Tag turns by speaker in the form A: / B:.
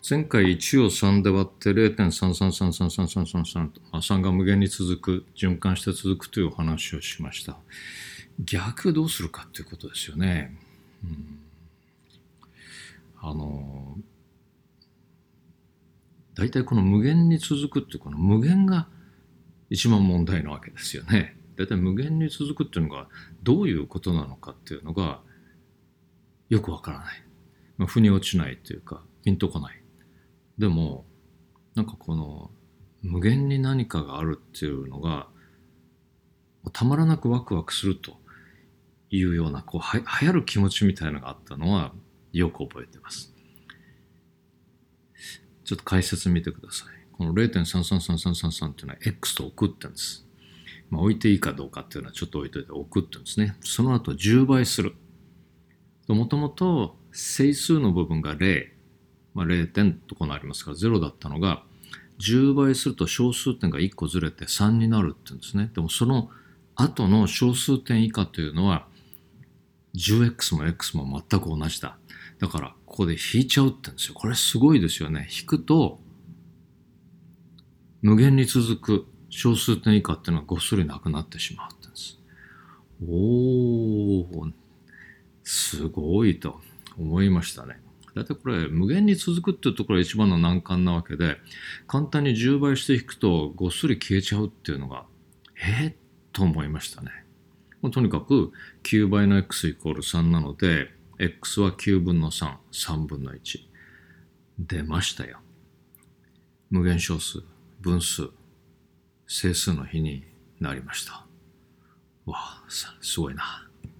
A: 前回1を3で割って 0.333333 と、3が無限に続く、循環して続くという話をしました。逆どうするかということですよね。大体この無限に続くっていうこの無限が一番問題なわけですよね。大体無限に続くっていうのがどういうことなのかっていうのがよくわからない。腑に落ちないというかピンとこない。でもなんかこの無限に何かがあるっていうのがたまらなくワクワクするというような流行る気持ちみたいなのがあったのはよく覚えてます。ちょっと解説見てください。この 0.333333 っていうのは X と置くってんです。置いていいかどうかっていうのはちょっと置いといて置くってんですね。その後10倍する。もともと整数の部分が0、0点とこのありますから0だったのが10倍すると小数点が1個ずれて3になるって言うんですね。でもその後の小数点以下というのは 10x も x も全く同じだ。だからここで引いちゃうって言うんですよ。これすごいですよね。引くと無限に続く小数点以下っていうのはごっそりなくなってしまうって言うんです。おー、すごいと思いましたね。だいたいこれ無限に続くっていうところが一番の難関なわけで、簡単に10倍して引くとごっそり消えちゃうっていうのがと思いましたね。とにかく9倍の x イコール3なので x は9分の3、3分の1出ましたよ。無限小数、分数、整数の比になりました。わあ、すごいな。